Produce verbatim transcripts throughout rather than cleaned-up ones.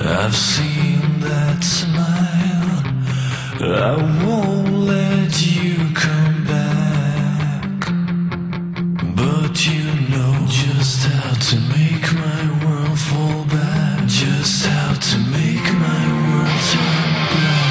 I've seen that smile. I won't let you come back, but you know just how to make my world fall back, just how to make my world turn black.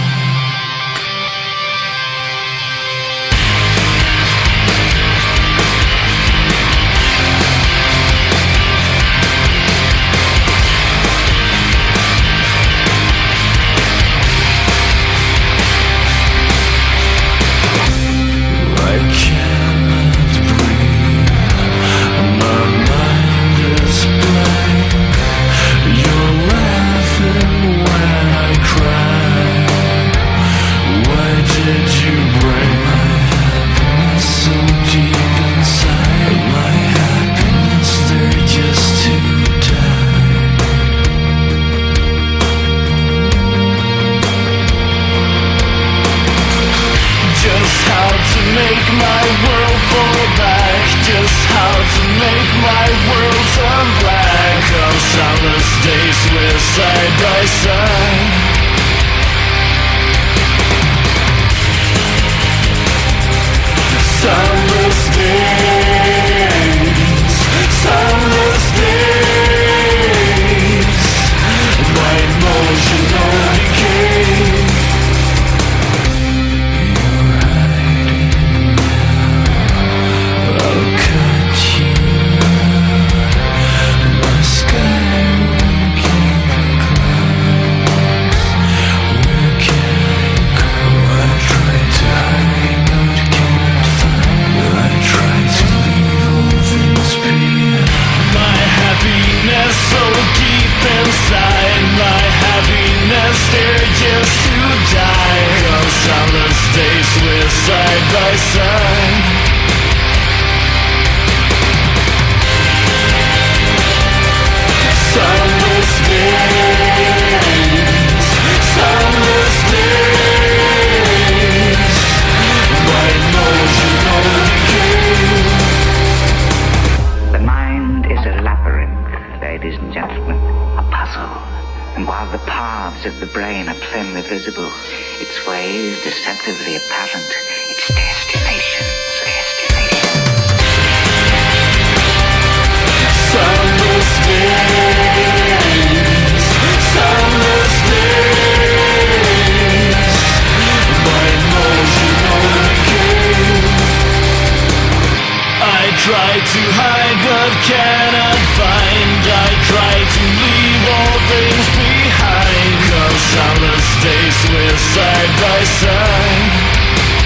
Make my world fall back, just how to make my world turn black. On sunless days we're side by side. Sunless days, sunless days, my emotional decay. Side by side, sunless days, sunless days, my emotional decay. The mind is a labyrinth, ladies and gentlemen, a puzzle. And while the paths of the brain are plainly visible, its ways deceptively apparent, its destinations, destinations. Sunless days, sunless days, my emotional decay. I try to hide but cannot find. I try to leave all things behind. Cause sunless days we're side by side.